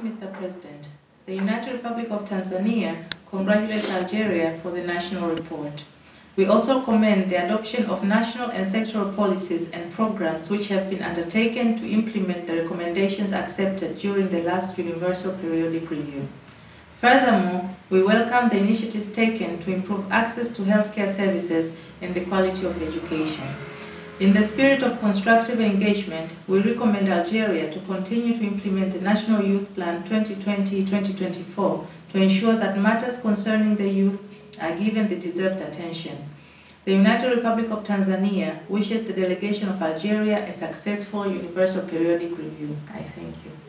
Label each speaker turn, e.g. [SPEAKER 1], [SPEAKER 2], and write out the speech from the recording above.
[SPEAKER 1] Mr. President. The United Republic of Tanzania congratulates Algeria for the national report. We also commend the adoption of national and sectoral policies and programs which have been undertaken to implement the recommendations accepted during the last Universal Periodic Review. Furthermore, we welcome the initiatives taken to improve access to healthcare services and the quality of education. In the spirit of constructive engagement, we recommend Algeria to continue to implement the National Youth Plan 2020-2024 to ensure that matters concerning the youth are given the deserved attention. The United Republic of Tanzania wishes the delegation of Algeria a successful Universal Periodic Review. I thank you.